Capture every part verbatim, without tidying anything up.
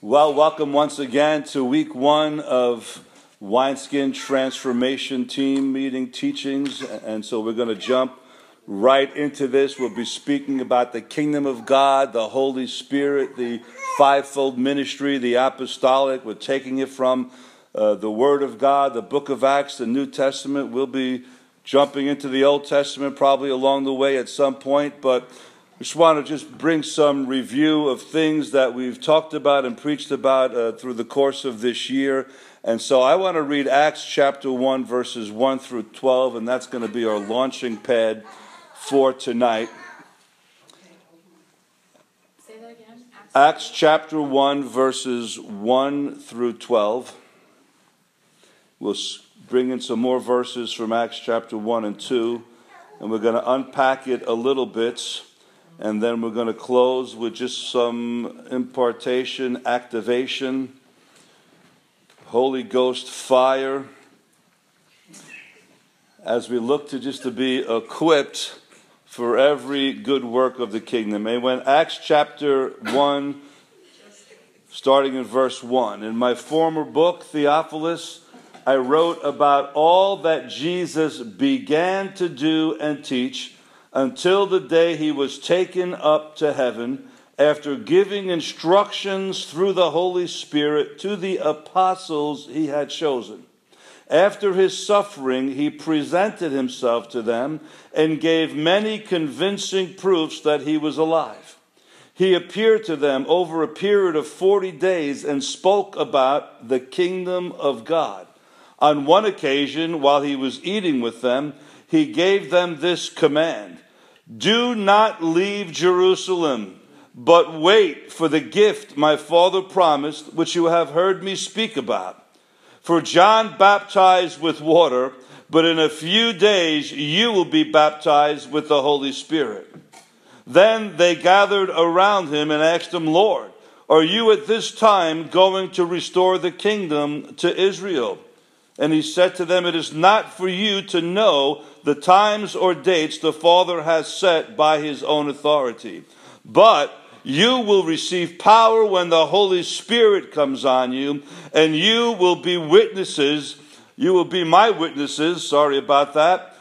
Well, welcome once again to week one of Wineskin Transformation Team meeting teachings. And so we're going to jump right into this. We'll be speaking about the kingdom of God, the Holy Spirit, the fivefold ministry, the apostolic. We're taking it from uh, the Word of God, the book of Acts, the New Testament. We'll be jumping into the Old Testament probably along the way at some point, but I just want to just bring some review of things that we've talked about and preached about uh, through the course of this year. And so I want to read Acts chapter one, verses one through twelve, and that's going to be our launching pad for tonight. Say that again. Acts, Acts chapter one, verses one through twelve. We'll bring in some more verses from Acts chapter one and two, and we're going to unpack it a little bit. And then we're going to close with just some impartation, activation, Holy Ghost fire, as we look to just to be equipped for every good work of the kingdom. And when Acts chapter one, starting in verse one, in my former book, Theophilus, I wrote about all that Jesus began to do and teach until the day he was taken up to heaven, after giving instructions through the Holy Spirit to the apostles he had chosen. After his suffering, he presented himself to them and gave many convincing proofs that he was alive. He appeared to them over a period of forty days and spoke about the kingdom of God. On one occasion, while he was eating with them, he gave them this command: do not leave Jerusalem, but wait for the gift my Father promised, which you have heard me speak about. For John baptized with water, but in a few days you will be baptized with the Holy Spirit. Then they gathered around him and asked him, Lord, are you at this time going to restore the kingdom to Israel? And he said to them, it is not for you to know the times or dates the Father has set by his own authority. But you will receive power when the Holy Spirit comes on you, and you will be witnesses. You will be my witnesses. Sorry about that.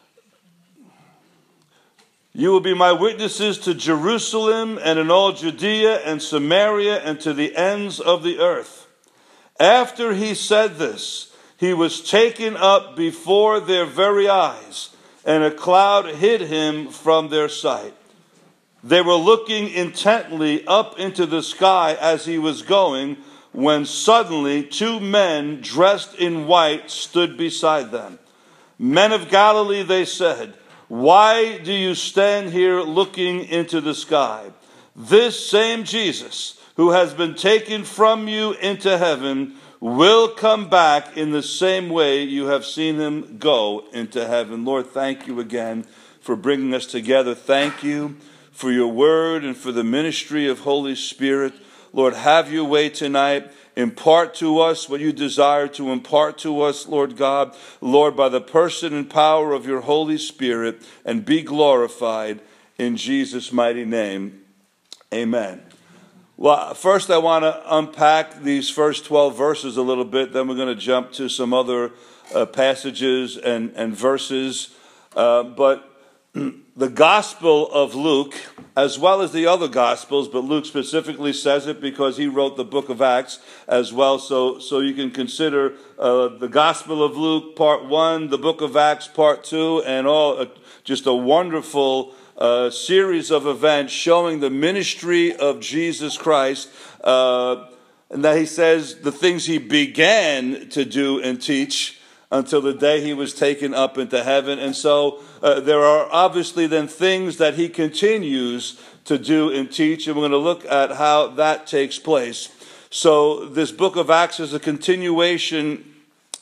You will be my witnesses to Jerusalem and in all Judea and Samaria and to the ends of the earth. After he said this, he was taken up before their very eyes, and a cloud hid him from their sight. They were looking intently up into the sky as he was going, when suddenly two men dressed in white stood beside them. Men of Galilee, they said, why do you stand here looking into the sky? This same Jesus, who has been taken from you into heaven, will come back in the same way you have seen him go into heaven. Lord, thank you again for bringing us together. Thank you for your word and for the ministry of Holy Spirit. Lord, have your way tonight. Impart to us what you desire to impart to us, Lord God. Lord, by the person and power of your Holy Spirit, and be glorified in Jesus' mighty name. Amen. Well, first I want to unpack these first twelve verses a little bit. Then we're going to jump to some other uh, passages and, and verses. Uh, but the Gospel of Luke, as well as the other Gospels, but Luke specifically says it because he wrote the book of Acts as well. So, so you can consider uh, the Gospel of Luke part one, the book of Acts part two, and all uh, just a wonderful a series of events showing the ministry of Jesus Christ, uh, and that he says the things he began to do and teach until the day he was taken up into heaven. And so uh, there are obviously then things that he continues to do and teach, and we're going to look at how that takes place. So this book of Acts is a continuation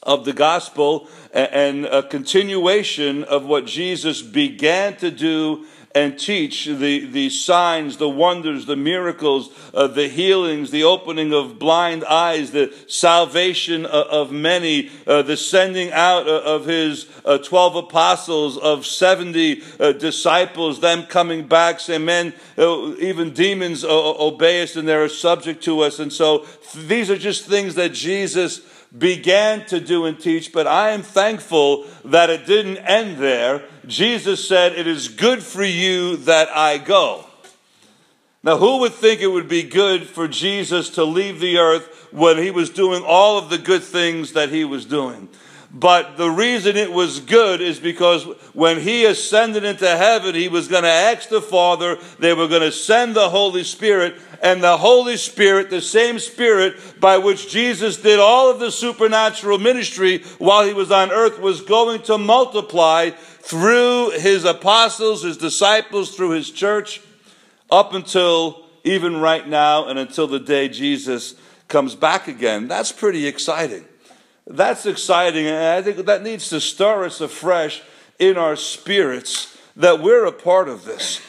of the gospel and a continuation of what Jesus began to do and teach, the, the signs, the wonders, the miracles, uh, the healings, the opening of blind eyes, the salvation of, of many, uh, the sending out of his uh, twelve apostles, of seventy uh, disciples, them coming back, saying, man, uh, even demons uh, obey us and they're subject to us. And so these are just things that Jesus began to do and teach, but I am thankful that it didn't end there. Jesus said, it is good for you that I go. Now, who would think it would be good for Jesus to leave the earth when he was doing all of the good things that he was doing? But the reason it was good is because when he ascended into heaven, he was going to ask the Father, they were going to send the Holy Spirit, and the Holy Spirit, the same Spirit by which Jesus did all of the supernatural ministry while he was on earth, was going to multiply through his apostles, his disciples, through his church, up until even right now and until the day Jesus comes back again. That's pretty exciting. That's exciting, and I think that needs to stir us afresh in our spirits that we're a part of this.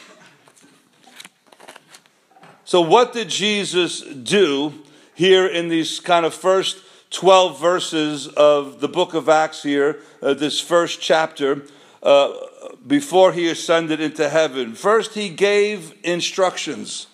So what did Jesus do here in these kind of first twelve verses of the book of Acts here, uh, this first chapter, uh, before he ascended into heaven? First, he gave instructions.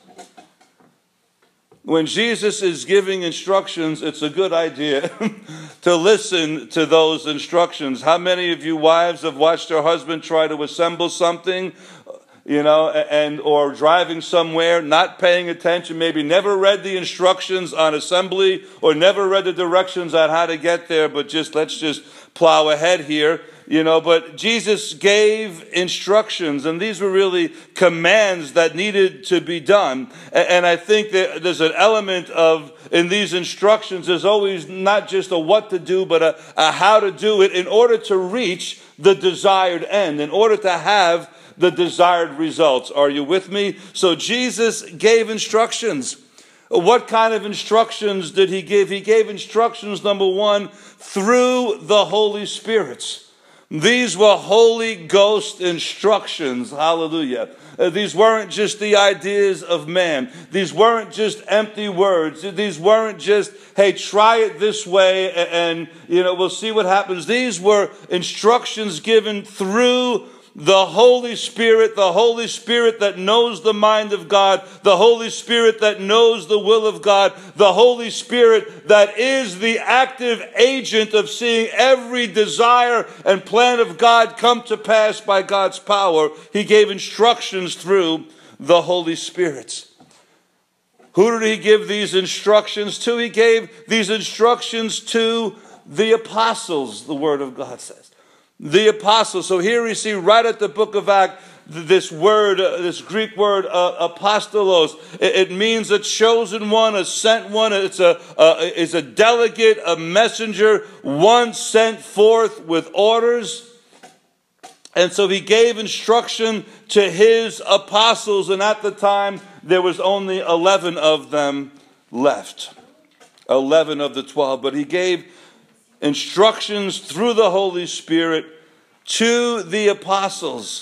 When Jesus is giving instructions, it's a good idea to listen to those instructions. How many of you wives have watched your husband try to assemble something, you know, and or driving somewhere, not paying attention, maybe never read the instructions on assembly or never read the directions on how to get there, but just let's just plow ahead here. You know, but Jesus gave instructions, and these were really commands that needed to be done. And I think that there's an element of, in these instructions, there's always not just a what to do, but a, a how to do it in order to reach the desired end, in order to have the desired results. Are you with me? So Jesus gave instructions. What kind of instructions did he give? He gave instructions, number one, through the Holy Spirit. These were Holy Ghost instructions. Hallelujah. Uh, these weren't just the ideas of man. These weren't just empty words. These weren't just, hey, try it this way and, and you know, we'll see what happens. These were instructions given through the Holy Spirit, the Holy Spirit that knows the mind of God, the Holy Spirit that knows the will of God, the Holy Spirit that is the active agent of seeing every desire and plan of God come to pass by God's power. He gave instructions through the Holy Spirit. Who did he give these instructions to? He gave these instructions to the apostles, the Word of God says. The apostles. So here we see right at the book of Acts, this word, uh, this Greek word, uh, apostolos. It, it means a chosen one, a sent one. It's a, uh, it's a delegate, a messenger, one sent forth with orders. And so he gave instruction to his apostles, and at the time there was only eleven of them left. eleven of the twelve. But he gave instructions through the Holy Spirit to the apostles.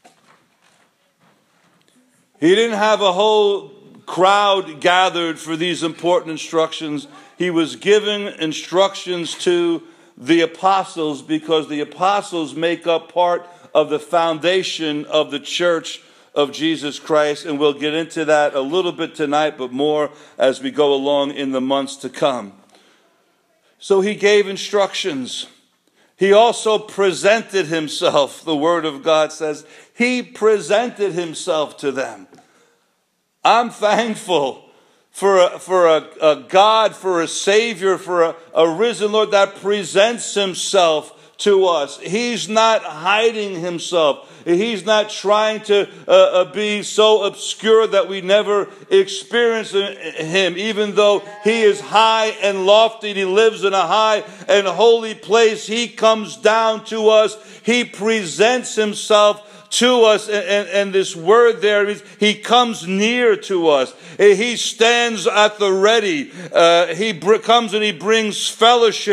He didn't have a whole crowd gathered for these important instructions. He was giving instructions to the apostles because the apostles make up part of the foundation of the church of Jesus Christ. And we'll get into that a little bit tonight, but more as we go along in the months to come. So he gave instructions. He also presented himself. The Word of God says he presented himself to them. I'm thankful for a, for a, a God, for a Savior, for a, a risen Lord that presents himself to us. He's not hiding himself. He's not trying to uh, uh, be so obscure that we never experience him, even though he is high and lofty. He lives in a high and holy place. He comes down to us. He presents himself to us, and, and, and this word there is he comes near to us. He stands at the ready. Uh, he br- comes and he brings fellowship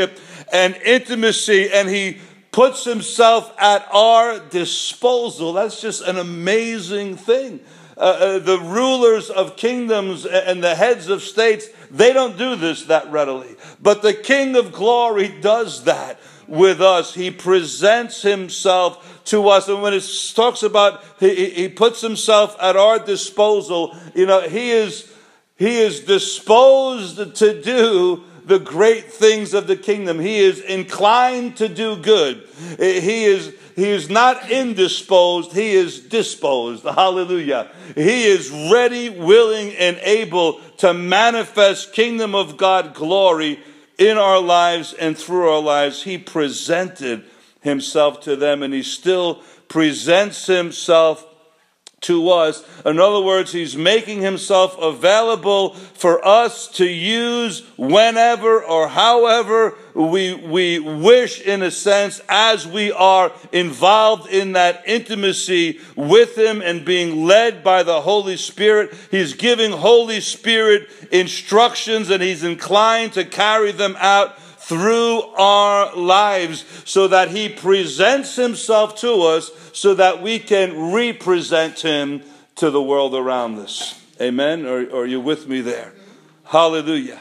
and intimacy, and he puts himself at our disposal. That's just an amazing thing. Uh, uh, the rulers of kingdoms and the heads of states, they don't do this that readily. But the King of glory does that with us. He presents himself to us. And when it talks about he, he puts himself at our disposal, you know, he is, he is disposed to do the great things of the kingdom. He is inclined to do good. He is He is not indisposed, he is disposed. Hallelujah. He is ready, willing, and able to manifest kingdom of God glory in our lives and through our lives. He presented himself to them, and he still presents himself to us. In other words, he's making himself available for us to use whenever or however we, we wish, in a sense, as we are involved in that intimacy with him and being led by the Holy Spirit. He's giving Holy Spirit instructions, and he's inclined to carry them out through our lives, so that he presents himself to us so that we can represent him to the world around us. Amen? Or, or are you with me there? Hallelujah.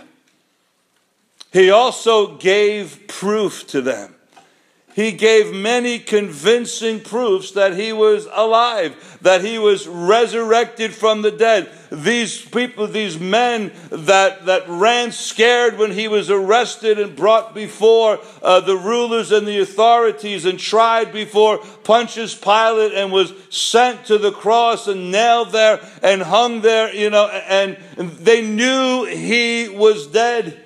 He also gave proof to them. He gave many convincing proofs that he was alive, that he was resurrected from the dead. These people, these men that, that ran scared when he was arrested and brought before uh, the rulers and the authorities and tried before Pontius Pilate and was sent to the cross and nailed there and hung there, you know, and they knew he was dead.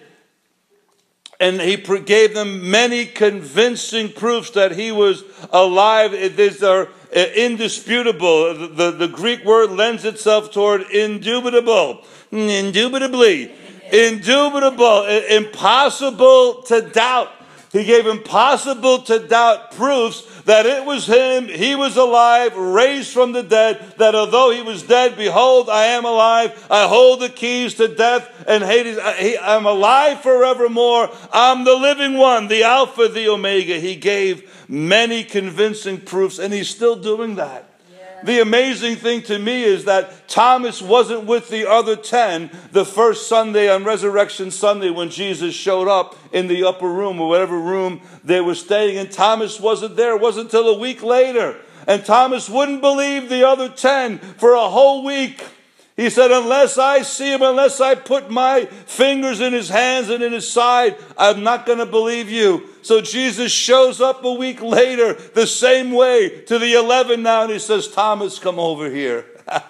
And he gave them many convincing proofs that he was alive. These are indisputable. The, the, the Greek word lends itself toward indubitable. Indubitably. Indubitable. Impossible to doubt. He gave impossible to doubt proofs that it was him, he was alive, raised from the dead, that although he was dead, behold, I am alive, I hold the keys to death and Hades, I'm alive forevermore, I'm the living one, the Alpha, the Omega. He gave many convincing proofs, and he's still doing that. The amazing thing to me is that Thomas wasn't with the other ten the first Sunday on Resurrection Sunday when Jesus showed up in the upper room or whatever room they were staying in. Thomas wasn't there. It wasn't until a week later. And Thomas wouldn't believe the other ten for a whole week. He said, unless I see him, unless I put my fingers in his hands and in his side, I'm not going to believe you. So Jesus shows up a week later the same way to the eleven now, and he says, Thomas, come over here.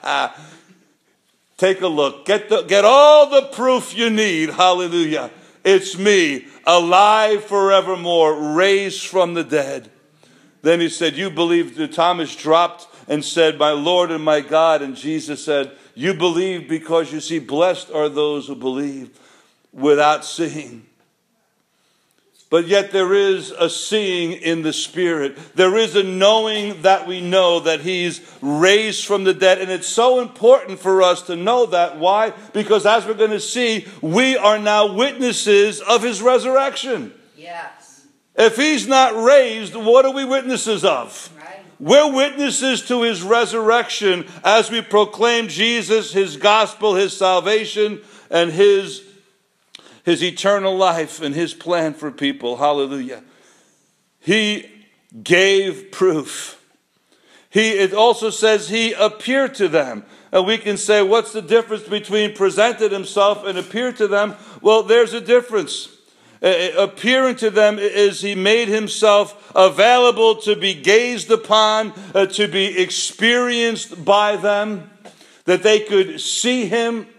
Take a look. Get the, get all the proof you need. Hallelujah. It's me, alive forevermore, raised from the dead. Then he said, you believe that? Thomas dropped and said, my Lord and my God. And Jesus said, you believe because you see, blessed are those who believe without seeing. But yet there is a seeing in the Spirit. There is a knowing that we know that he's raised from the dead. And it's so important for us to know that. Why? Because as we're going to see, we are now witnesses of his resurrection. Yes. If he's not raised, what are we witnesses of? Right. We're witnesses to his resurrection as we proclaim Jesus, his gospel, his salvation, and his, his eternal life and his plan for people. Hallelujah. He gave proof. He, it also says he appeared to them. And we can say, what's the difference between presented himself and appeared to them? Well, there's a difference. Uh, appearing to them is he made himself available to be gazed upon, uh, to be experienced by them, that they could see him.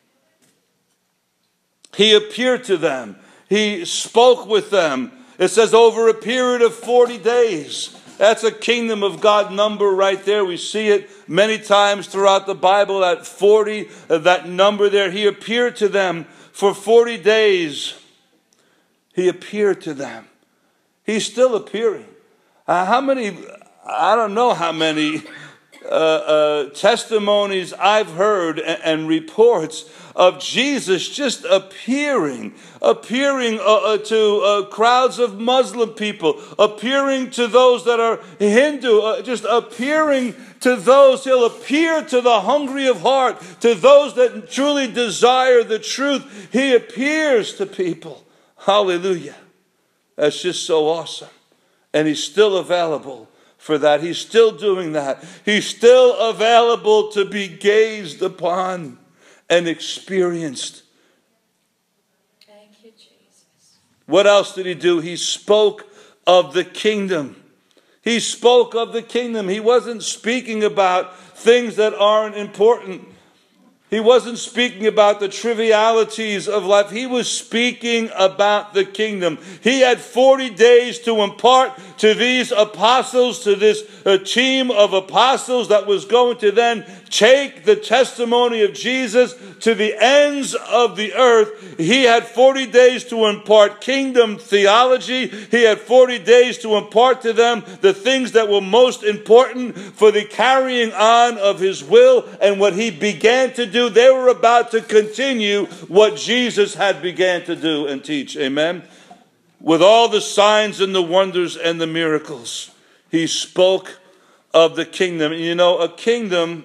He appeared to them. He spoke with them. It says over a period of forty days. That's a kingdom of God number right there. We see it many times throughout the Bible, that forty, uh, that number there. He appeared to them for forty days. He appeared to them. He's still appearing. Uh, how many, I don't know how many uh, uh, testimonies I've heard and, and reports of Jesus just appearing, appearing uh, uh, to uh, crowds of Muslim people, appearing to those that are Hindu, uh, just appearing to those. He'll appear to the hungry of heart, to those that truly desire the truth. He appears to people. Hallelujah. That's just so awesome. And he's still available for that. He's still doing that. He's still available to be gazed upon and experienced. Thank you, Jesus. What else did he do? He spoke of the kingdom. He spoke of the kingdom. He wasn't speaking about things that aren't important. He wasn't speaking about the trivialities of life. He was speaking about the kingdom. He had forty days to impart to these apostles, to this uh, team of apostles that was going to then take the testimony of Jesus to the ends of the earth. He had forty days to impart kingdom theology. He had forty days to impart to them the things that were most important for the carrying on of his will and what he began to do. They were about to continue what Jesus had began to do and teach. Amen. With all the signs and the wonders and the miracles, he spoke of the kingdom. And you know, a kingdom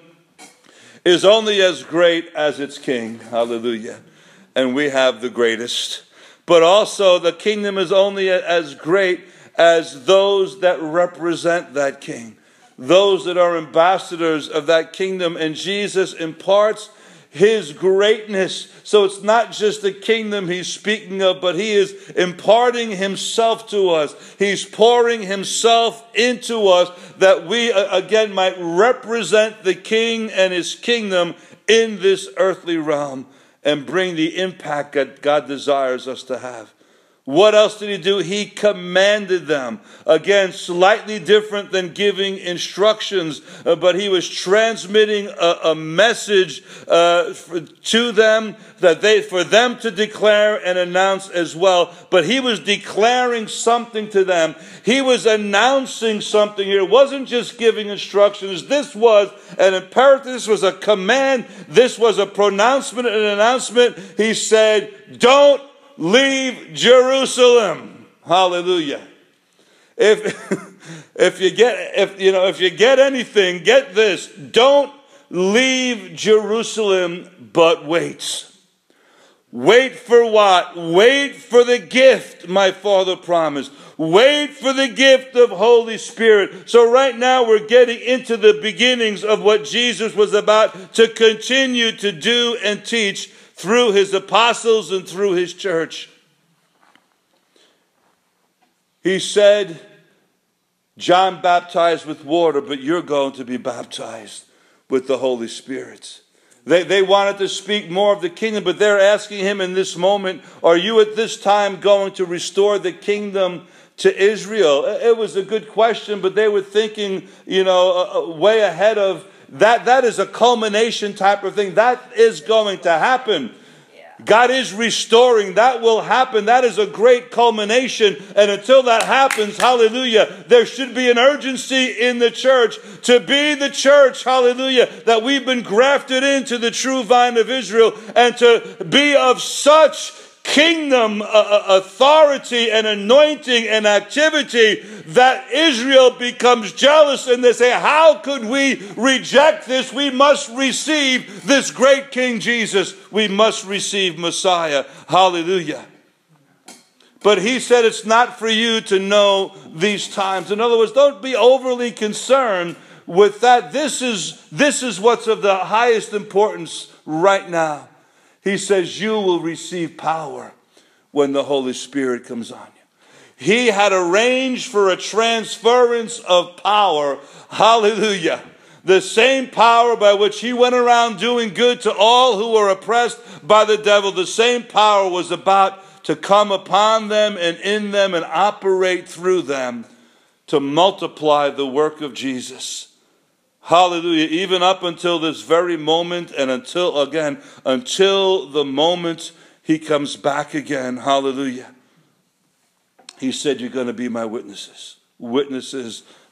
is only as great as its king. Hallelujah. And we have the greatest. But also the kingdom is only as great as those that represent that king. Those that are ambassadors of that kingdom. And Jesus imparts his greatness. So it's not just the kingdom he's speaking of, but he is imparting himself to us. He's pouring himself into us that we again might represent the king and his kingdom in this earthly realm and bring the impact that God desires us to have. What else did he do? He commanded them. Again, slightly different than giving instructions, uh, but he was transmitting a, a message uh, for, to them that they, for them to declare and announce as well. But he was declaring something to them. He was announcing something here. It wasn't just giving instructions. This was an imperative. This was a command. This was a pronouncement and an announcement. He said, "Don't leave Jerusalem." Hallelujah. If if you get if you know if you get anything, get this. Don't leave Jerusalem, but wait. Wait for what? Wait for the gift my Father promised. Wait for the gift of Holy Spirit. So right now we're getting into the beginnings of what Jesus was about to continue to do and teach through his apostles and through his church. He said, John baptized with water, but you're going to be baptized with the Holy Spirit. They, they wanted to speak more of the kingdom, but they're asking him in this moment, are you at this time going to restore the kingdom to Israel? It was a good question, but they were thinking, you know, uh, way ahead of That that is a culmination type of thing. That is going to happen. God is restoring. That will happen. That is a great culmination. And until that happens, hallelujah, there should be an urgency in the church to be the church, hallelujah, that we've been grafted into the true vine of Israel and to be of such kingdom uh, authority and anointing and activity that Israel becomes jealous and they say, how could we reject this? We must receive this great King Jesus. We must receive Messiah. Hallelujah. But he said it's not for you to know these times. In other words, don't be overly concerned with that. This is, this is what's of the highest importance right now. He says you will receive power when the Holy Spirit comes on you. He had arranged for a transference of power. Hallelujah. The same power by which he went around doing good to all who were oppressed by the devil. The same power was about to come upon them and in them and operate through them to multiply the work of Jesus. Hallelujah. Even up until this very moment and until, again, until the moment he comes back again. Hallelujah. He said, you're going to be my witnesses. Witnesses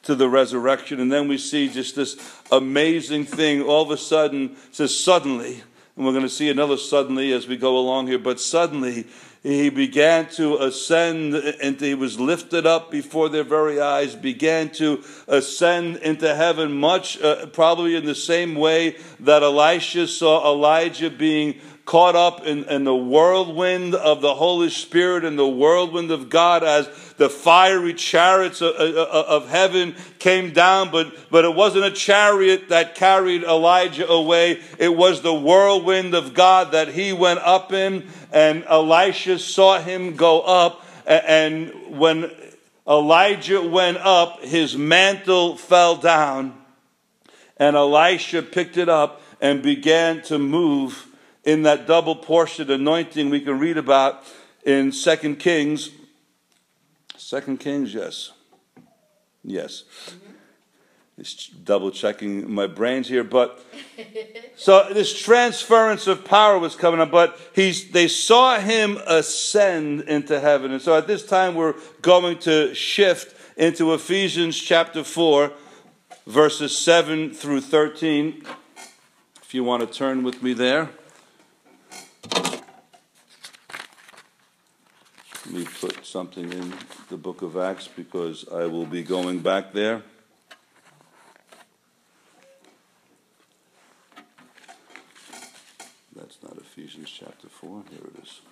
to the resurrection. And then we see just this amazing thing. All of a sudden, it says suddenly, and we're going to see another suddenly as we go along here, but suddenly he began to ascend, and he was lifted up before their very eyes, began to ascend into heaven, much uh, probably in the same way that Elisha saw Elijah being caught up in, in the whirlwind of the Holy Spirit and the whirlwind of God as the fiery chariots of, of, of heaven came down. But, but it wasn't a chariot that carried Elijah away. It was the whirlwind of God that he went up in, and Elisha saw him go up. And when Elijah went up, his mantle fell down, and Elisha picked it up and began to move in that double portion anointing we can read about in Second Kings. Second Kings, yes. Yes. Just double checking my brains here. But so this transference of power was coming up, but he's they saw him ascend into heaven. And so at this time we're going to shift into Ephesians chapter four, verses seven through thirteen. If you want to turn with me there. Let me put something in the book of Acts because I will be going back there. That's not Ephesians chapter four. Here it is.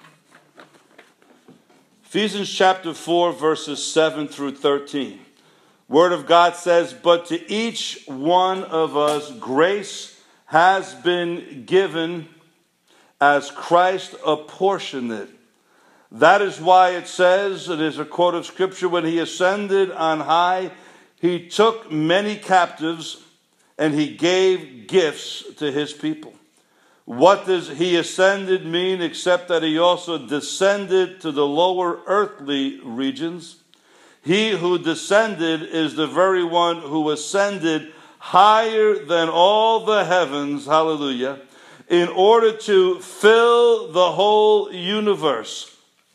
Ephesians chapter four, verses seven through thirteen. Word of God says, "But to each one of us grace has been given as Christ apportioned it. That is why it says," it is a quote of Scripture, "when he ascended on high, he took many captives and he gave gifts to his people." What does he ascended mean except that he also descended to the lower earthly regions? He who descended is the very one who ascended higher than all the heavens, hallelujah, in order to fill the whole universe.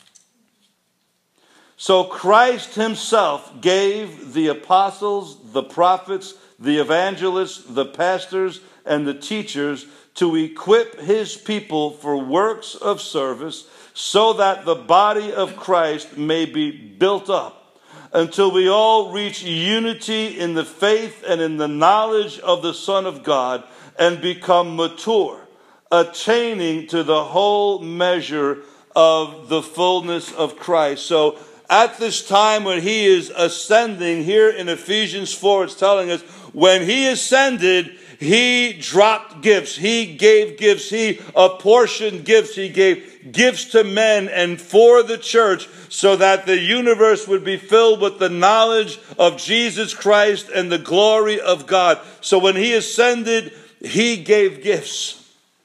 So Christ himself gave the apostles, the prophets, the evangelists, the pastors, and the teachers to equip his people for works of service, so that the body of Christ may be built up until we all reach unity in the faith and in the knowledge of the Son of God and become mature, attaining to the whole measure of the fullness of Christ. So at this time when he is ascending, here in Ephesians four, it's telling us, when he ascended, he dropped gifts. He gave gifts. He apportioned gifts. He gave gifts to men and for the church, so that the universe would be filled with the knowledge of Jesus Christ and the glory of God. So when he ascended, he gave gifts.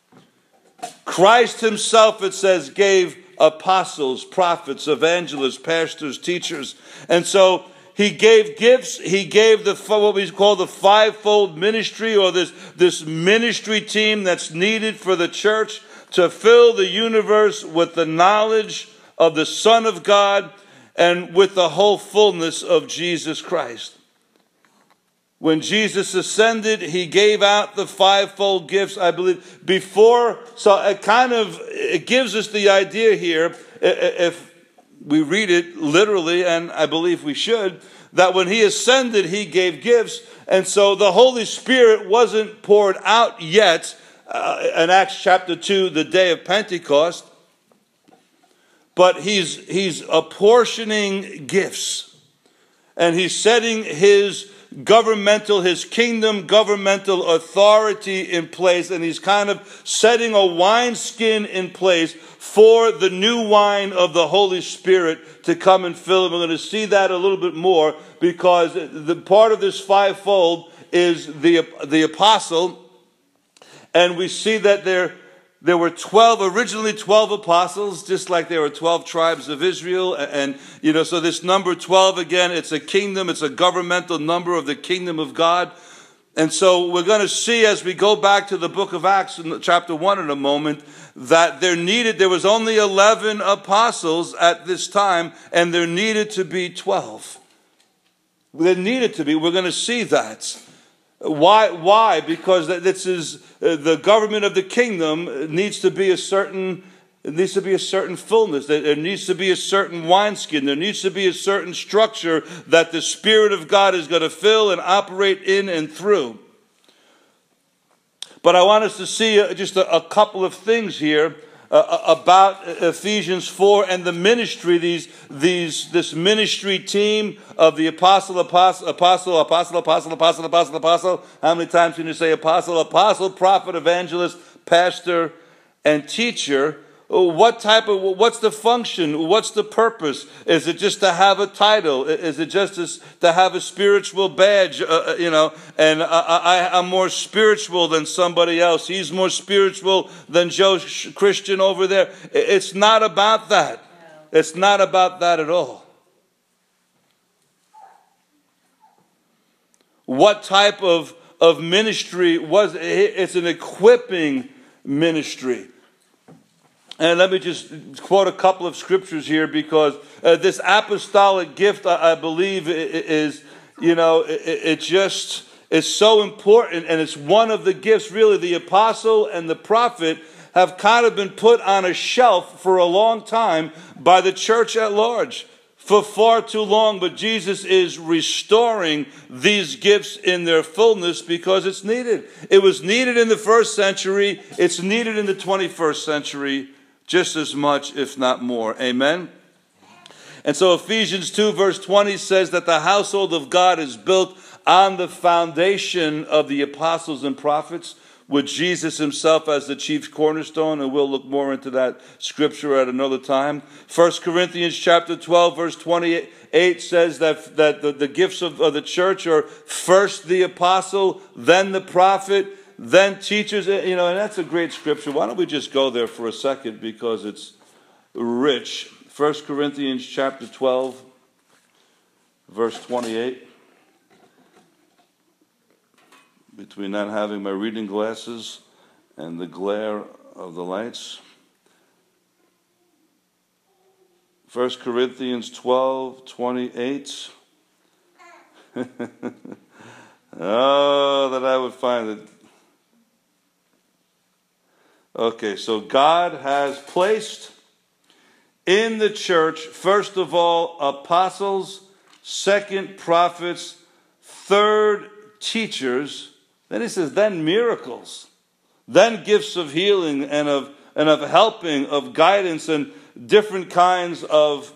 Christ himself, it says, gave apostles, prophets, evangelists, pastors, teachers. And so he gave gifts. He gave the what we call the fivefold ministry, or this, this ministry team that's needed for the church to fill the universe with the knowledge of the Son of God and with the whole fullness of Jesus Christ. When Jesus ascended, he gave out the fivefold gifts, I believe, before. So it kind of, it gives us the idea here, if we read it literally, and I believe we should, that when he ascended, he gave gifts. And so the Holy Spirit wasn't poured out yet uh, in Acts chapter two, the day of Pentecost. But he's, he's apportioning gifts. And he's setting his governmental, his kingdom governmental authority in place, and he's kind of setting a wineskin in place for the new wine of the Holy Spirit to come and fill. And we're going to see that a little bit more, because the part of this fivefold is the, the apostle, and we see that there There were twelve, originally twelve apostles, just like there were twelve tribes of Israel. And, you know, so this number twelve, again, it's a kingdom, it's a governmental number of the kingdom of God. And so we're going to see as we go back to the book of Acts, in chapter one in a moment, that there needed, there was only eleven apostles at this time, and there needed to be twelve. There needed to be. We're going to see that. Why? Why? Because this is uh, the government of the kingdom needs to be a certain. It needs to be a certain fullness. There needs to be a certain wineskin. There needs to be a certain structure that the Spirit of God is going to fill and operate in and through. But I want us to see just a, a couple of things here uh, about Ephesians four and the ministry. These, these, this ministry team of the apostle, apostle, apostle, apostle, apostle, apostle, apostle, apostle. How many times can you say apostle, apostle, prophet, evangelist, pastor, and teacher? What type of, what's the function? What's the purpose? Is it just to have a title? Is it just to have a spiritual badge? Uh, you know, and I, I, I'm more spiritual than somebody else. He's more spiritual than Joe Christian over there. It's not about that. It's not about that at all. What type of, of ministry was it? It's an equipping ministry. And let me just quote a couple of scriptures here, because uh, this apostolic gift, I, I believe, is, you know, it, it just is so important. And it's one of the gifts, really. The apostle and the prophet have kind of been put on a shelf for a long time by the church at large, for far too long. But Jesus is restoring these gifts in their fullness because it's needed. It was needed in the first century. It's needed in the twenty-first century. Just as much, if not more. Amen? And so Ephesians two verse twenty says that the household of God is built on the foundation of the apostles and prophets, with Jesus himself as the chief cornerstone. And we'll look more into that scripture at another time. First Corinthians chapter twelve verse twenty-eight says that, that the, the gifts of, of the church are first the apostle, then the prophet, then teachers, you know, and that's a great scripture. Why don't we just go there for a second, because it's rich. First Corinthians chapter twelve, verse twenty-eight. Between not having my reading glasses and the glare of the lights. First Corinthians twelve, twenty-eight. Oh, that I would find it. Okay, so God has placed in the church, first of all, apostles, second, prophets, third, teachers. Then he says, then miracles, then gifts of healing and of and of helping, of guidance, and different kinds of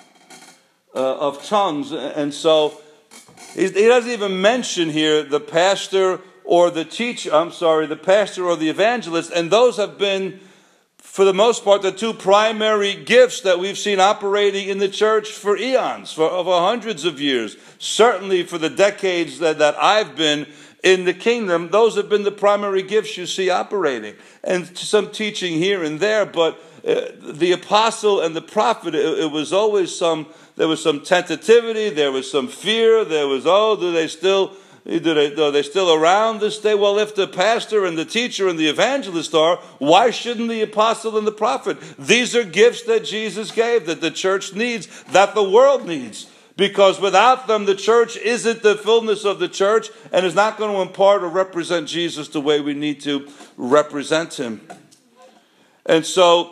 uh, of tongues. And so he doesn't even mention here the pastor or the teacher, I'm sorry, the pastor or the evangelist. And those have been, for the most part, the two primary gifts that we've seen operating in the church for eons, for over hundreds of years. Certainly for the decades that, that I've been in the kingdom, those have been the primary gifts you see operating. And some teaching here and there, but uh, the apostle and the prophet, it, it was always some, there was some tentativity, there was some fear, there was, oh, do they still... Do they, are they still around this day? Well, if the pastor and the teacher and the evangelist are, why shouldn't the apostle and the prophet? These are gifts that Jesus gave, that the church needs, that the world needs. Because without them, the church isn't the fullness of the church and is not going to impart or represent Jesus the way we need to represent him. And so,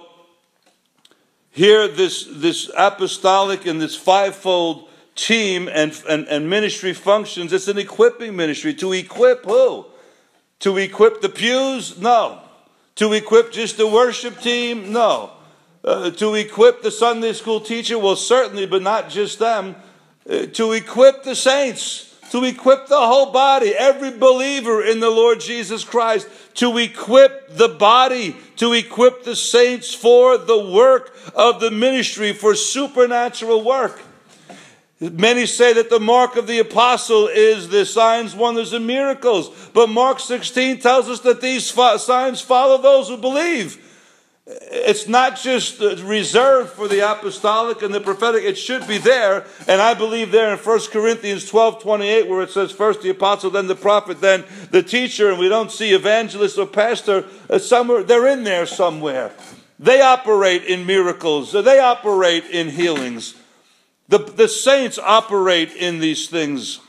here, this, this apostolic and this fivefold team and, and, and ministry functions, it's an equipping ministry. To equip who? To equip the pews? No. To equip just the worship team? No. Uh, to equip the Sunday school teacher? Well, certainly, but not just them. Uh, to equip the saints. To equip the whole body. Every believer in the Lord Jesus Christ. To equip the body. To equip the saints for the work of the ministry, for supernatural work. Many say that the mark of the apostle is the signs, wonders, and miracles. But Mark sixteen tells us that these fo- signs follow those who believe. It's not just reserved for the apostolic and the prophetic. It should be there. And I believe there in First Corinthians twelve twenty-eight, where it says first the apostle, then the prophet, then the teacher, and we don't see evangelist or pastor somewhere. They're in there somewhere. They operate in miracles. They operate in healings. The, the saints operate in these things.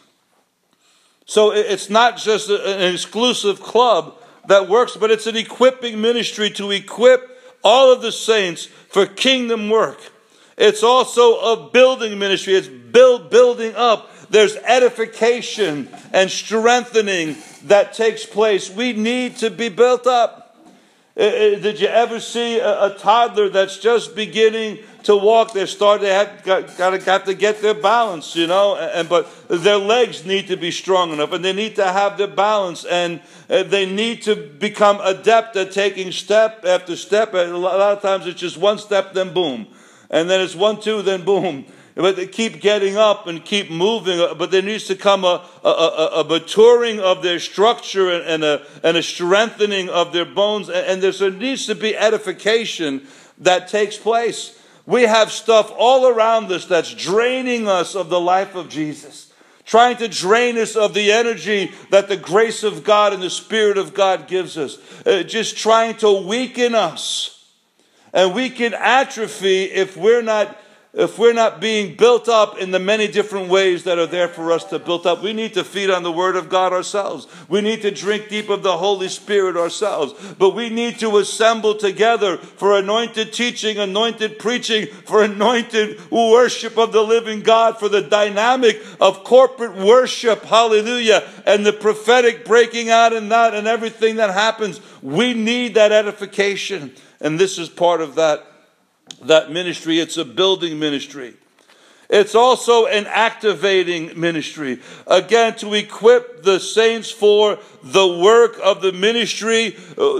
So it's not just an exclusive club that works, but it's an equipping ministry to equip all of the saints for kingdom work. It's also a building ministry. It's build, building up. There's edification and strengthening that takes place. We need to be built up. Did you ever see a, a toddler that's just beginning to walk? They start. They have got, got, to, got to get their balance, you know. And but their legs need to be strong enough, and they need to have their balance, and uh, they need to become adept at taking step after step. And a lot of times it's just one step, then boom, and then it's one, two, then boom. But they keep getting up and keep moving. But there needs to come a, a, a, a maturing of their structure and, and, a, and a strengthening of their bones. And there needs to be edification that takes place. We have stuff all around us that's draining us of the life of Jesus, trying to drain us of the energy that the grace of God and the Spirit of God gives us, uh, just trying to weaken us. And we can atrophy if we're not If we're not being built up in the many different ways that are there for us to build up. We need to feed on the Word of God ourselves. We need to drink deep of the Holy Spirit ourselves. But we need to assemble together for anointed teaching, anointed preaching, for anointed worship of the living God, for the dynamic of corporate worship, hallelujah, and the prophetic breaking out in that and everything that happens. We need that edification. And this is part of that. That ministry. It's a building ministry. It's also an activating ministry. Again, to equip the saints for the work of the ministry,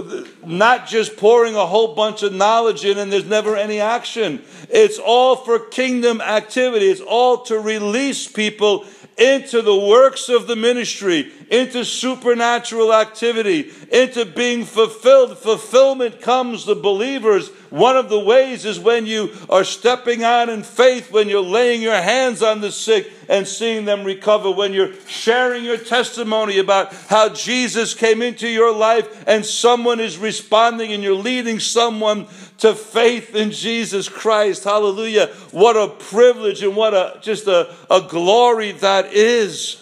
not just pouring a whole bunch of knowledge in and there's never any action. It's all for kingdom activity. It's all to release people into the works of the ministry, into supernatural activity, into being fulfilled. Fulfillment comes to believers. One of the ways is when you are stepping out in faith, when you're laying your hands on the sick and seeing them recover, when you're sharing your testimony about how Jesus came into your life and someone is responding and you're leading someone to faith in Jesus Christ. Hallelujah. What a privilege and what a just a, a glory that is.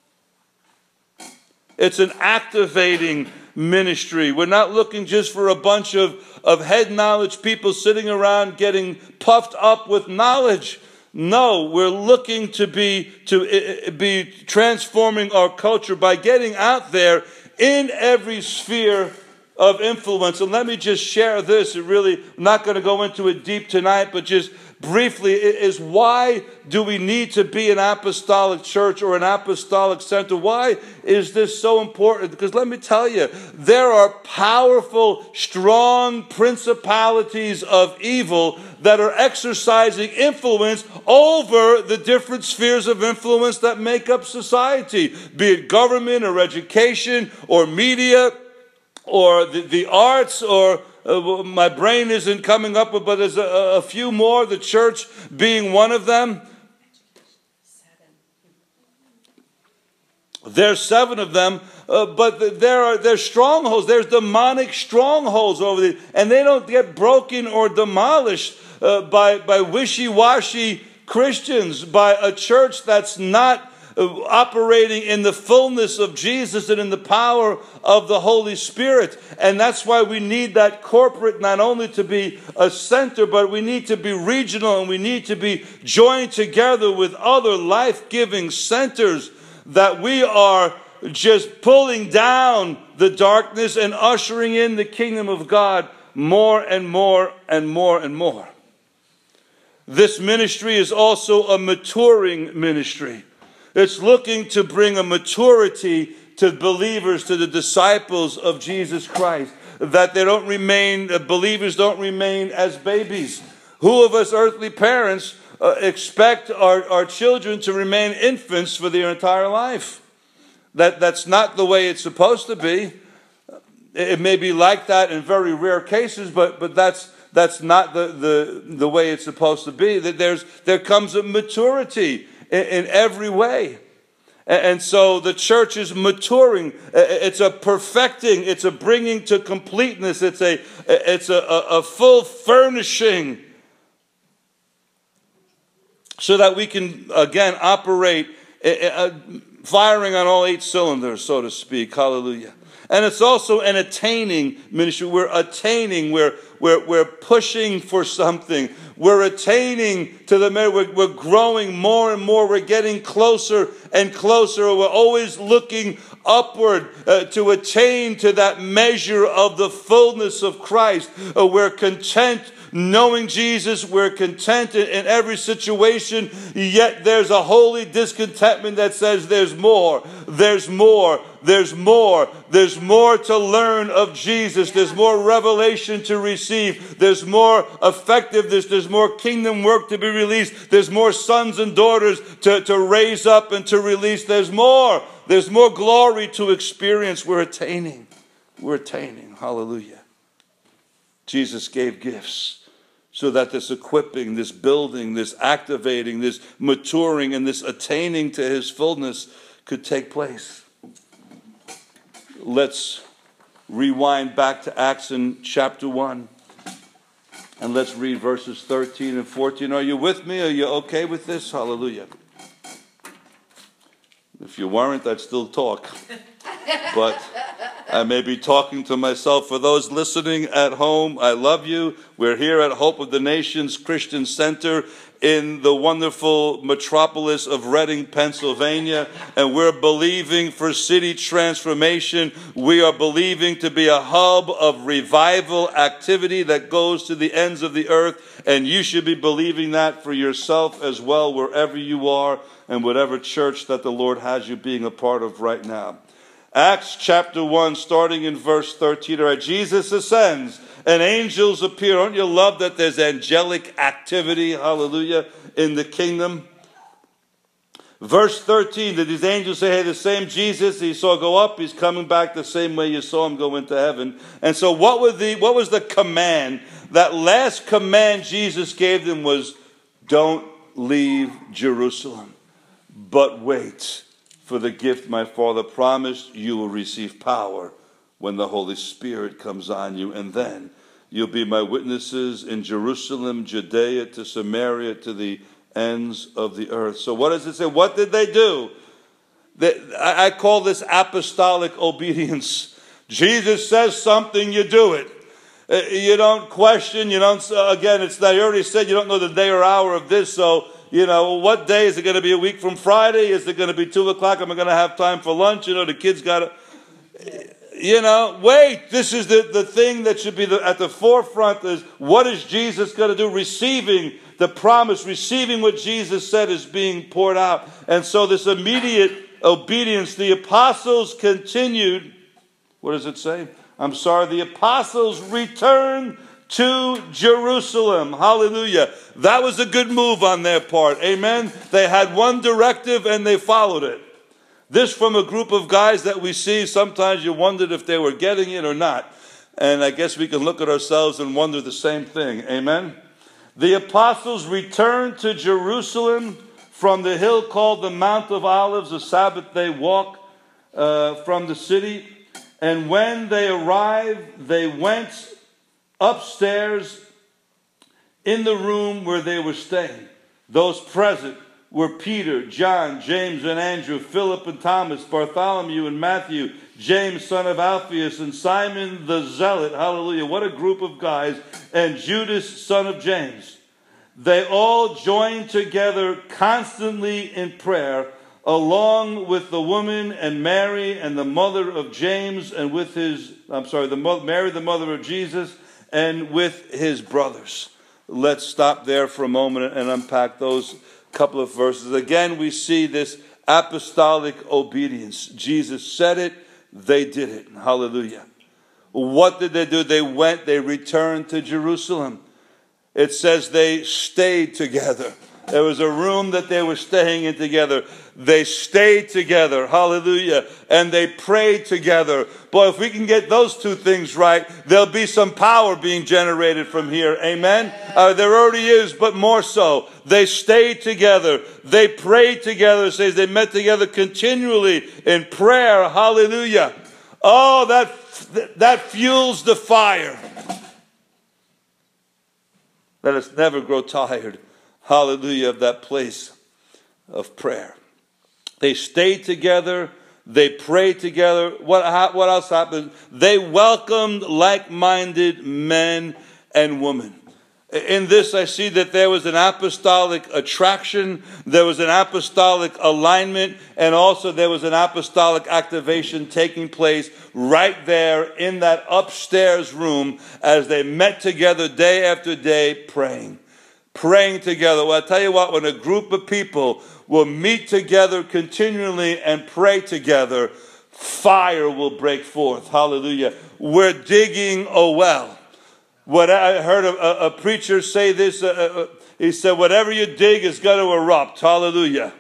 It's an activating ministry. We're not looking just for a bunch of, of head knowledge people sitting around getting puffed up with knowledge. No, we're looking to be to be transforming our culture by getting out there in every sphere of influence. And let me just share this. It really, I'm not going to go into it deep tonight, but just briefly, it is why do we need to be an apostolic church or an apostolic center? Why is this so important? Because let me tell you, there are powerful, strong principalities of evil that are exercising influence over the different spheres of influence that make up society, be it government or education or media or the, the arts, or uh, my brain isn't coming up with, but there's a, a few more, the church being one of them. There's seven of them, uh, but there are there's strongholds. There's demonic strongholds over there, and they don't get broken or demolished uh, by, by wishy-washy Christians, by a church that's not operating in the fullness of Jesus and in the power of the Holy Spirit. And that's why we need that corporate, not only to be a center, but we need to be regional, and we need to be joined together with other life-giving centers, that we are just pulling down the darkness and ushering in the kingdom of God more and more and more and more. This ministry is also a maturing ministry. It's looking to bring a maturity to believers, to the disciples of Jesus Christ, that they don't remain, believers don't remain as babies. Who of us earthly parents uh, expect our, our children to remain infants for their entire life? That, that's not the way it's supposed to be. It may be like that in very rare cases, but, but that's that's not the, the, the way it's supposed to be. That there's there comes a maturity in, in every way. And, and so the church is maturing. It's a perfecting. It's a bringing to completeness. It's a it's a, a, a full furnishing so that we can, again, operate, uh, firing on all eight cylinders, so to speak. Hallelujah. And it's also an attaining ministry. We're attaining, we're, we're, we're pushing for something. We're attaining to the measure, we're, we're growing more and more. We're getting closer and closer. We're always looking upward uh, to attain to that measure of the fullness of Christ. Uh, we're content knowing Jesus. We're content in, in every situation, yet there's a holy discontentment that says there's more, there's more, there's more, there's more to learn of Jesus. There's more revelation to receive. There's more effectiveness. There's more kingdom work to be released. There's more sons and daughters to, to raise up and to release. There's more. There's more glory to experience. We're attaining. We're attaining. Hallelujah. Jesus gave gifts so that this equipping, this building, this activating, this maturing, and this attaining to his fullness could take place. Let's rewind back to Acts in chapter one. And let's read verses thirteen and fourteen. Are you with me? Are you okay with this? Hallelujah. If you weren't, I'd still talk. But I may be talking to myself. For those listening at home, I love you. We're here at Hope of the Nations Christian Center in the wonderful metropolis of Reading, Pennsylvania. And we're believing for city transformation. We are believing to be a hub of revival activity that goes to the ends of the earth. And you should be believing that for yourself as well, wherever you are and whatever church that the Lord has you being a part of right now. Acts chapter one, starting in verse thirteen. All right, Jesus ascends and angels appear. Don't you love that there's angelic activity, hallelujah, in the kingdom? Verse thirteen, that these angels say, hey, the same Jesus you saw go up, he's coming back the same way you saw him go into heaven. And so what, were the, what was the command? That last command Jesus gave them was, don't leave Jerusalem, but wait for the gift my Father promised. You will receive power when the Holy Spirit comes on you, and then you'll be my witnesses in Jerusalem, Judea, to Samaria, to the ends of the earth. So what does it say? What did they do? They, I, I call this apostolic obedience. Jesus says something, you do it. Uh, you don't question, you don't, uh, again, it's that I already said you don't know the day or hour of this, so you know, what day? Is it going to be a week from Friday? Is it going to be two o'clock? Am I going to have time for lunch? You know, the kids got to, you know, wait. This is the, the thing that should be the, at the forefront is what is Jesus going to do? Receiving the promise, receiving what Jesus said is being poured out. And so this immediate obedience, the apostles continued. What does it say? I'm sorry, the apostles returned to Jerusalem. Hallelujah. That was a good move on their part. Amen. They had one directive and they followed it. This from a group of guys that we see. Sometimes you wondered if they were getting it or not. And I guess we can look at ourselves and wonder the same thing. Amen. The apostles returned to Jerusalem from the hill called the Mount of Olives, a Sabbath day walk uh, from the city. And when they arrived, they went upstairs in the room where they were staying. Those present were Peter, John, James and Andrew, Philip and Thomas, Bartholomew and Matthew, James son of Alphaeus, and Simon the Zealot. Hallelujah. What a group of guys. And Judas son of James. They all joined together constantly in prayer, along with the woman and Mary and the mother of James, and with his, I'm sorry, the Mary, the mother of Jesus, and with his brothers. Let's stop there for a moment and unpack those couple of verses. Again, we see this apostolic obedience. Jesus said it, they did it. Hallelujah. What did they do? They went, they returned to Jerusalem. It says they stayed together. There was a room that they were staying in together. They stayed together. Hallelujah. And they prayed together. Boy, if we can get those two things right, there'll be some power being generated from here. Amen? Uh, there already is, but more so. They stayed together. They prayed together. It says they met together continually in prayer. Hallelujah. Oh, that, that fuels the fire. Let us never grow tired hallelujah, of that place of prayer. They stayed together. They prayed together. What, what else happened? They welcomed like-minded men and women. In this, I see that there was an apostolic attraction, there was an apostolic alignment, and also there was an apostolic activation taking place right there in that upstairs room as they met together day after day praying. Praying together. Well, I tell you what, when a group of people will meet together continually and pray together, fire will break forth. Hallelujah. We're digging a well. What I heard a, a preacher say this, uh, uh, he said, whatever you dig is going to erupt. Hallelujah.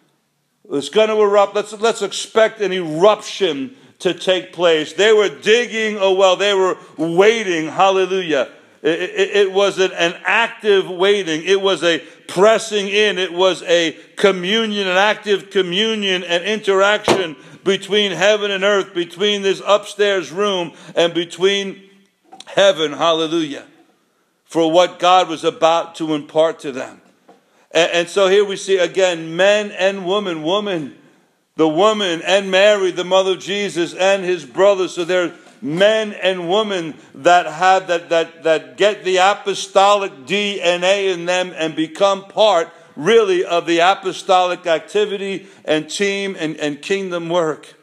It's going to erupt. Let's, let's expect an eruption to take place. They were digging a well. They were waiting. Hallelujah. It, it, it was an, an active waiting. It was a pressing in. It was a communion, an active communion and interaction between heaven and earth, between this upstairs room and between heaven, hallelujah, for what God was about to impart to them. And, and so here we see again, men and women, woman, the woman and Mary, the mother of Jesus, and his brothers. So there are men and women that have that that that get the apostolic D N A in them and become part really of the apostolic activity and team and, and kingdom work.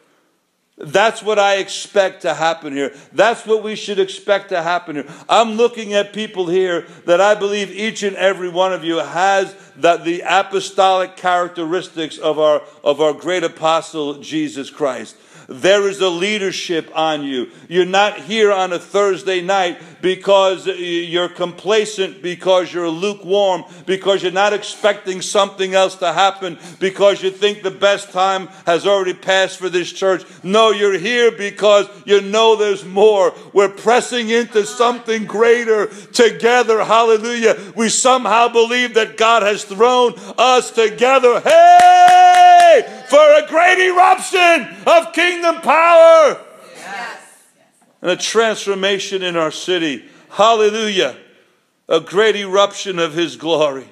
That's what I expect to happen here. That's what we should expect to happen here. I'm looking at people here that I believe each and every one of you has that the apostolic characteristics of our of our great apostle Jesus Christ. There is a leadership on you. You're not here on a Thursday night because you're complacent, because you're lukewarm, because you're not expecting something else to happen, because you think the best time has already passed for this church. No, you're here because you know there's more. We're pressing into something greater together. Hallelujah. We somehow believe that God has thrown us together. Hey! For a great eruption of kingdom power. Yes. And a transformation in our city. Hallelujah. A great eruption of his glory.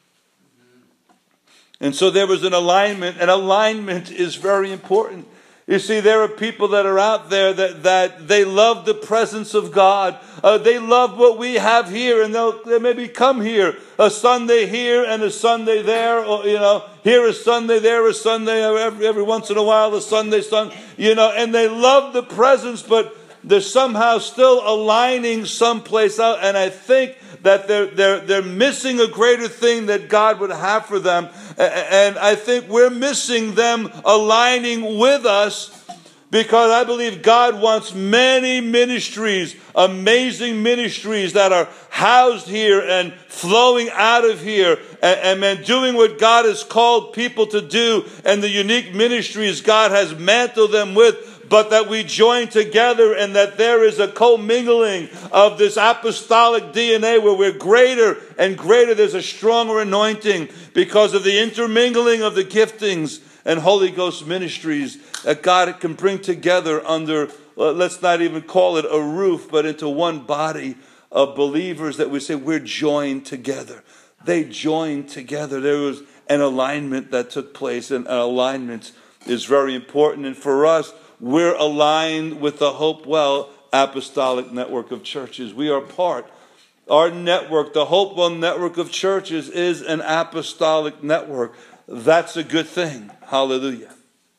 And so there was an alignment, and alignment is very important. You see, there are people that are out there that, that they love the presence of God. Uh, they love what we have here, and they'll they maybe come here a Sunday here and a Sunday there, or, you know, here a Sunday, there a Sunday, every, every once in a while a Sunday, Sunday, you know, and they love the presence, but they're somehow still aligning someplace out, and I think that they're, they're, they're missing a greater thing that God would have for them. And I think we're missing them aligning with us, because I believe God wants many ministries, amazing ministries that are housed here and flowing out of here, and, and doing what God has called people to do, and the unique ministries God has mantled them with, but that we join together and that there is a commingling of this apostolic D N A where we're greater and greater. There's a stronger anointing because of the intermingling of the giftings and Holy Ghost ministries that God can bring together under, uh, let's not even call it a roof, but into one body of believers that we say we're joined together. They joined together. There was an alignment that took place, and an alignment is very important. And for us, we're aligned with the Hopewell Apostolic Network of Churches. We are part. Our network, the Hopewell Network of Churches, is an apostolic network. That's a good thing. Hallelujah.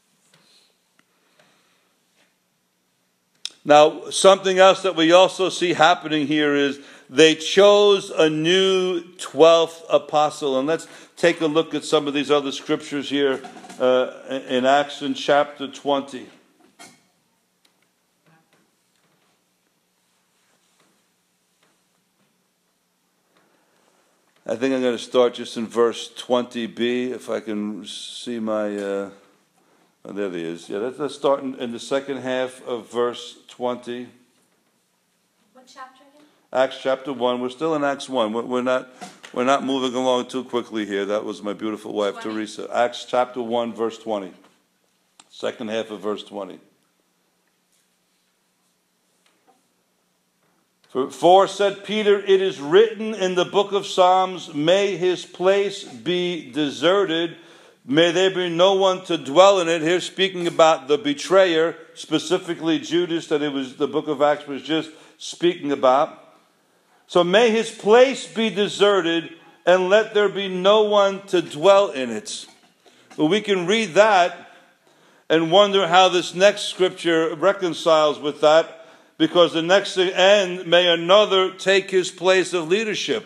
Now, something else that we also see happening here is they chose a new twelfth apostle. And let's take a look at some of these other scriptures here uh, in Acts in chapter twenty. I think I'm going to start just in verse twenty b, if I can see my, uh, oh, there it is. Yeah, let's, let's start in, in the second half of verse twenty. What chapter again? Acts chapter one. We're still in Acts one. We're, we're not we're not moving along too quickly here. That was my beautiful wife, twenty. Teresa. Acts chapter one, verse twenty. Second half of verse twenty. For said Peter, it is written in the book of Psalms, may his place be deserted, may there be no one to dwell in it. Here speaking about the betrayer, specifically Judas, that it was the book of Acts was just speaking about. So may his place be deserted, and let there be no one to dwell in it. Well, we can read that and wonder how this next scripture reconciles with that. Because the next end, may another take his place of leadership.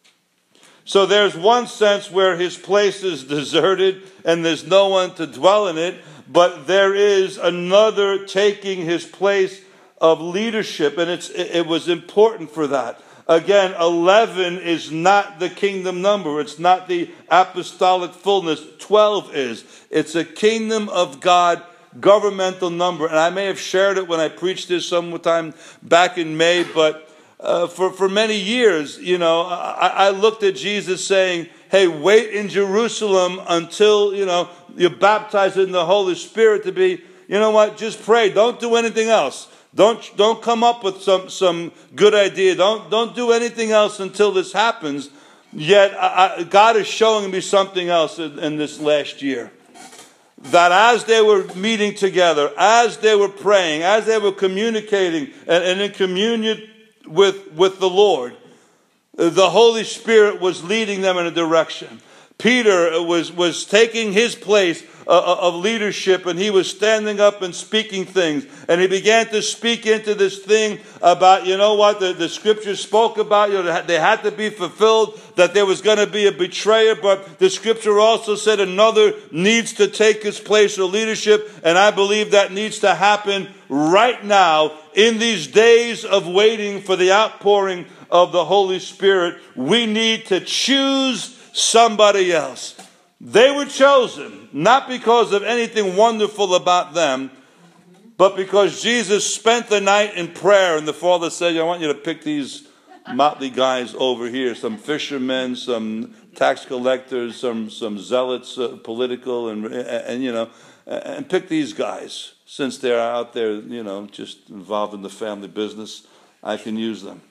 So there's one sense where his place is deserted and there's no one to dwell in it. But there is another taking his place of leadership. And it's it was important for that. Again, eleven is not the kingdom number. It's not the apostolic fullness. twelve is. It's a kingdom of God governmental number. And I may have shared it when I preached this sometime back in May, but uh, for, for many years, you know, I, I looked at Jesus saying, hey, wait in Jerusalem until, you know, you're baptized in the Holy Spirit to be, you know what, just pray. Don't do anything else. Don't don't come up with some, some good idea. Don't, don't do anything else until this happens. Yet I, I, God is showing me something else in, in this last year. That as they were meeting together, as they were praying, as they were communicating and, and in communion with, with the Lord, the Holy Spirit was leading them in a direction. Peter was, was taking his place of leadership, and he was standing up and speaking things. And he began to speak into this thing about, you know what, the, the scriptures spoke about, you know, they had to be fulfilled, that there was going to be a betrayer, but the scripture also said another needs to take his place of leadership, and I believe that needs to happen right now in these days of waiting for the outpouring of the Holy Spirit. We need to choose somebody else. They were chosen, not because of anything wonderful about them, but because Jesus spent the night in prayer, and the Father said, I want you to pick these motley guys over here, some fishermen, some tax collectors, some some zealots, uh, political, and, and, and, you know, and pick these guys. Since they're out there, you know, just involved in the family business, I can use them.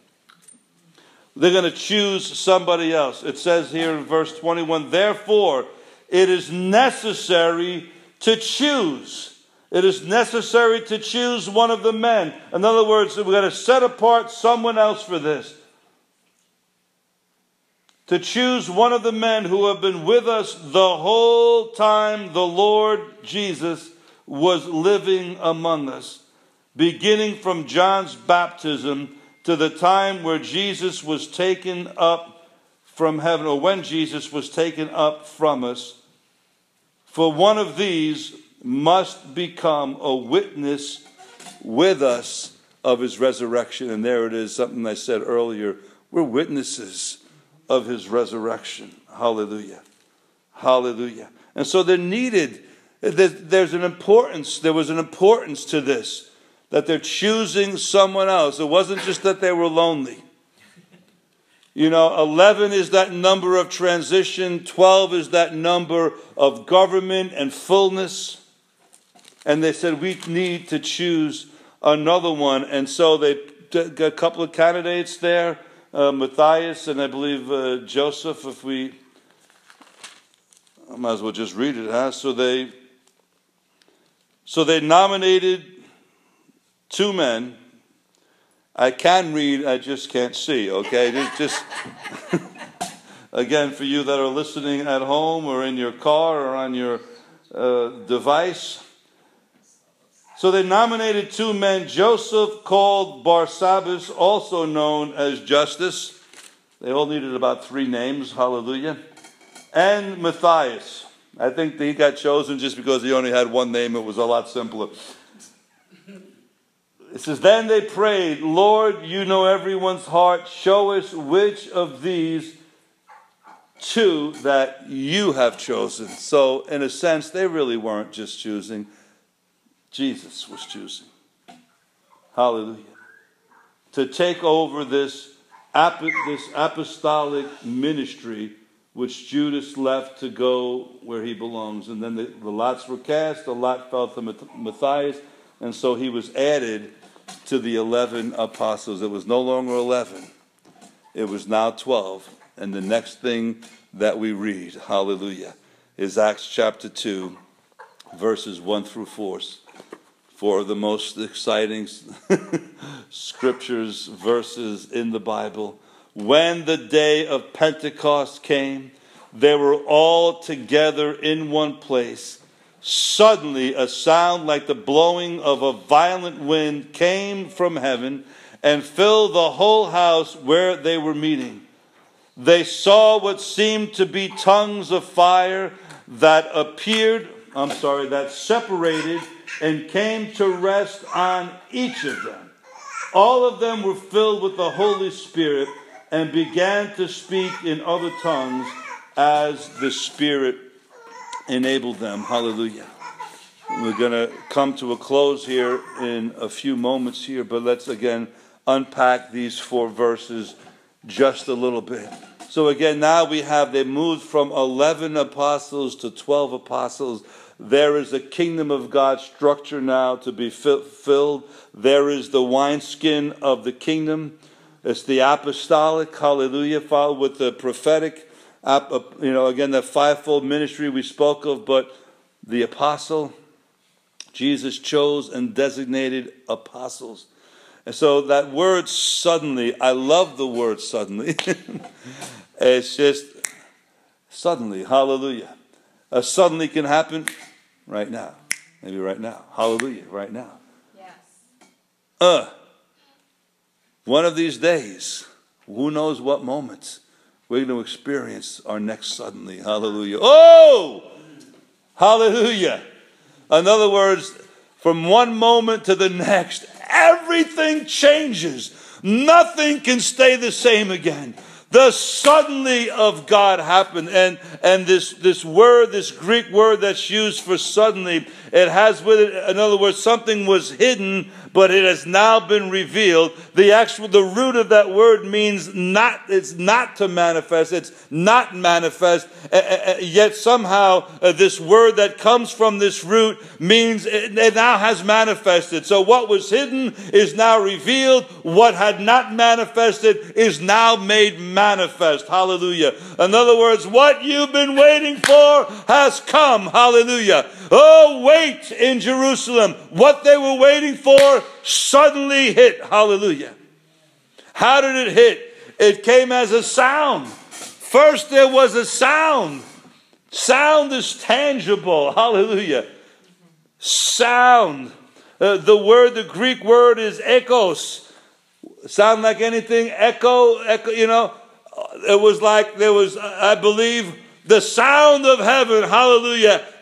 They're going to choose somebody else. It says here in verse twenty-one, therefore, it is necessary to choose. It is necessary to choose one of the men. In other words, we're going to set apart someone else for this. To choose one of the men who have been with us the whole time the Lord Jesus was living among us. Beginning from John's baptism to the time where Jesus was taken up from heaven, or when Jesus was taken up from us. For one of these must become a witness with us of his resurrection. And there it is, something I said earlier. We're witnesses of his resurrection. Hallelujah. Hallelujah. And so there needed, there's an importance, there was an importance to this, that they're choosing someone else. It wasn't just that they were lonely. You know, eleven is that number of transition. twelve is that number of government and fullness. And they said, we need to choose another one. And so they got a couple of candidates there. Uh, Matthias and I believe uh, Joseph, if we... I might as well just read it, huh? So they, so they nominated two men. I can read, I just can't see, okay? Just, just again, for you that are listening at home or in your car or on your uh, device. So they nominated two men, Joseph called Barsabbas, also known as Justus. They all needed about three names, hallelujah. And Matthias. I think he got chosen just because he only had one name. It was a lot simpler. It says, then they prayed, Lord, you know everyone's heart. Show us which of these two that you have chosen. So, in a sense, they really weren't just choosing. Jesus was choosing. Hallelujah. To take over this, this apostolic ministry which Judas left to go where he belongs. And then the, the lots were cast. The lot fell to Matthias. And so he was added to the eleven apostles. It was no longer eleven. It was now twelve. And the next thing that we read, hallelujah, is Acts chapter two, verses one through four. Four of the most exciting scriptures, verses in the Bible. When the day of Pentecost came, they were all together in one place. Suddenly a sound like the blowing of a violent wind came from heaven and filled the whole house where they were meeting. They saw what seemed to be tongues of fire that appeared, I'm sorry, that separated and came to rest on each of them. All of them were filled with the Holy Spirit and began to speak in other tongues as the Spirit enabled them. Hallelujah. We're going to come to a close here in a few moments here, but let's again unpack these four verses just a little bit. So again, now we have, they moved from eleven apostles to twelve apostles. There is a kingdom of God structure now to be filled. There is the wineskin of the kingdom. It's the apostolic, hallelujah, followed with the prophetic, you know, again, the fivefold ministry we spoke of, but the apostle, Jesus chose and designated apostles. And so that word suddenly, I love the word suddenly. It's just suddenly, hallelujah. Uh, suddenly can happen right now. Maybe right now. Hallelujah, right now. Yes. Uh, one of these days, who knows what moments, we're going to experience our next suddenly. Hallelujah. Oh! Hallelujah. In other words, from one moment to the next, everything changes. Nothing can stay the same again. The suddenly of God happened. And, and this, this word, this Greek word that's used for suddenly, it has with it, in other words, something was hidden, but it has now been revealed. The actual, the root of that word means not, it's not to manifest, it's not manifest, uh, uh, yet somehow uh, this word that comes from this root means it, it now has manifested. So what was hidden is now revealed. What had not manifested is now made manifest. Hallelujah. In other words, what you've been waiting for has come. Hallelujah. Oh, wait in Jerusalem. What they were waiting for suddenly hit. Hallelujah. How did it hit? It came as a sound. First there was a sound. Sound is tangible. Hallelujah. Sound. Uh, the word, the Greek word is echoes. Sound like anything? Echo, echo, you know. It was like there was, I believe, the sound of heaven. Hallelujah.